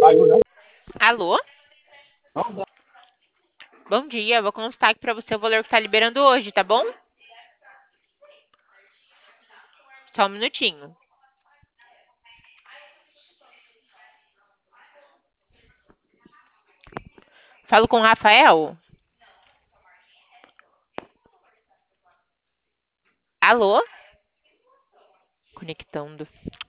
Alô? Bom dia, vou constar aqui pra você o valor que tá liberando hoje, tá bom? Só um minutinho. Falo com o Rafael? Alô? Conectando.